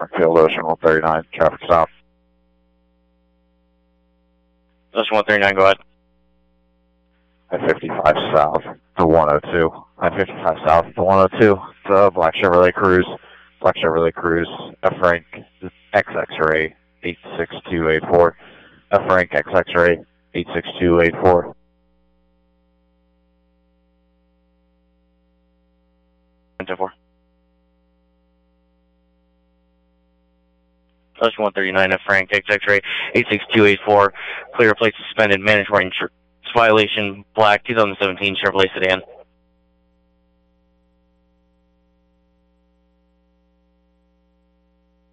Springfield, Ocean 139, traffic stop. Ocean 139, go ahead. I-55 south to 102. I-55 south to 102. The Black Chevrolet Cruise. Black Chevrolet Cruise. F rank XX-ray 86284. F rank XX-ray 86284. Ocean 139, F rank XX-ray 86284. Clear plate suspended, mandatory insurance violation, black 2017 Chevrolet sedan.